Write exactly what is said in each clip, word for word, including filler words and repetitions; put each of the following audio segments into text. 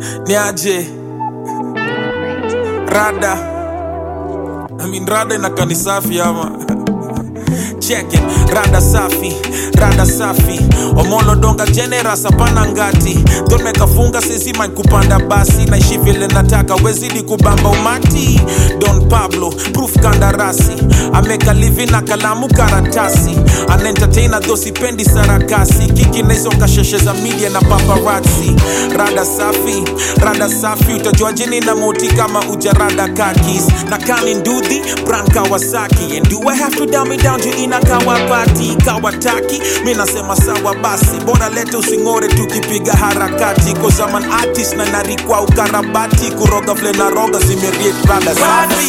Niaje Rada I mean Rada inakani safi ama Check it, Rada safi, Rada safi Omolo donga generous hapana ngati Don't make a funga sisi man kupanda basi Naishi vile nataka wezidi kubamba umati Don Pablo, proof kandarasi I make a living na kalamu karatasi An entertainer though sipendi sarakasi Kiki naizo kasheshe za media na paparazzi Rada safi, Rada safi Utajua jini na moti kama ujarada kakis Na kani ndudhi, brand Kawasaki And do I have to dumb it down to ina kawapati Kawataki, mina sema sawa basi Bora lete usingore tukipiga harakati Cause I'm an artist na narikwa ukarabati Kuroga vle na roga zimeriet Rada safi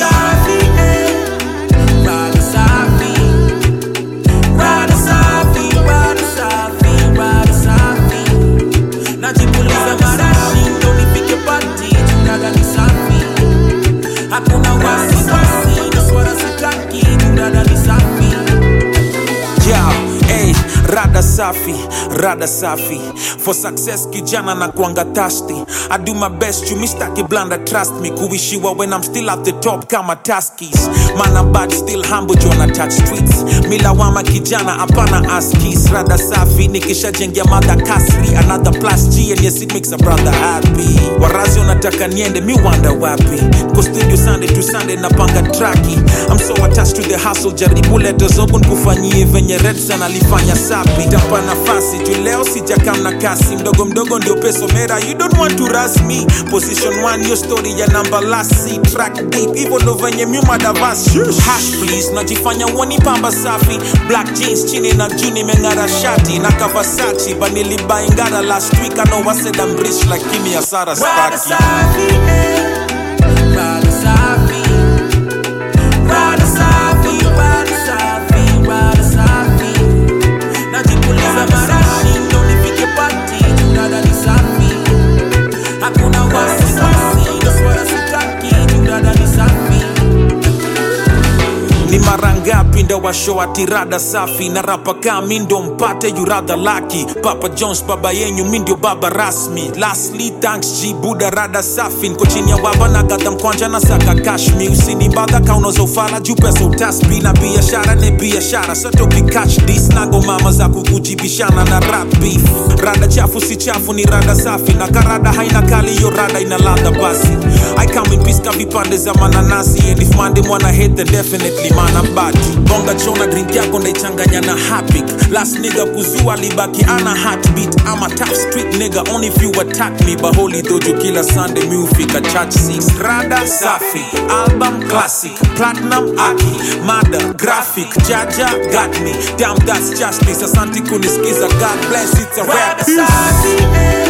Rada safi Rada safi Rada safi Rada safi Najipuliza marashi ndo nipike pati Rada ni safi Hakuna wasi wasi Naswara sitaki Rada ni safi Yeah, hey, Rada safi, Rada safi For success kijana na kuanga thirsty I do my best, you mistake blanda, trust me Kuishiwa when I'm still at the top kama taskis Man I'm bad, still humble, Jonah touch streets Mila wama kijana, apana askis Rada safi, nikisha jengia mada kasri Another plus G and yes it makes a brother happy Warazi unataka niende, mi wanda wapi Ko studio Sunday to Sunday na panga traki I'm so attached to the hustle, jaribu leto zogun kufanyie venye Redson alifanya sapi Tapa nafasi, tu leo sijakam na kasi Mdogo mdogo ndio peso mera, you don't want to rush me Position one, your story ya number last C Track deep, hivyo ndo venye myuma davas Hash please, najifanya woni pamba safi Black jeans, chini na juni mengara shati Na Kawasaki, banili baingara last week I know I said I'm rich like Kimi Asara Rada Spaki safi Rada safi Rada safi Rada safi Rada safi Najipuliza marashi ndo nipike pati Rada ni safi Hakuna wasi wasi Naswara sitaki Rada ni safi Ni marangapi ndo wa show ati Rada safi Na rapa kami ndo mpate you rather lucky Papa Jones baba yenyu mindio baba rasmi Lastly thanks G Buddha Rada safi Nko chini ya waba na gata mkwanja na saka kashmi Usini bada kaunoza ufala juu pesa utaspi Na biashara ne biashara Soto ki catch this Nago mama za kukujibishana na rap beef Rada chafu si chafu ni Rada safi Na karada haina kali yo Rada ina ladha basi I come in peace ka vipande za mananasi And if mande mwana hate then definitely man I'm bad Bonga chona drink yako ndaichanganya na hapik Last nigga kuzua libaki ana heartbeat I'm a top street nigga only if you attack me Baholi dojo kila Sunday mi ufika church six Rada safi, album classic Platinum aki, mada, graphic Jaja got me, damn that's justice Asante kunisikiza God bless it's a rap Rada safi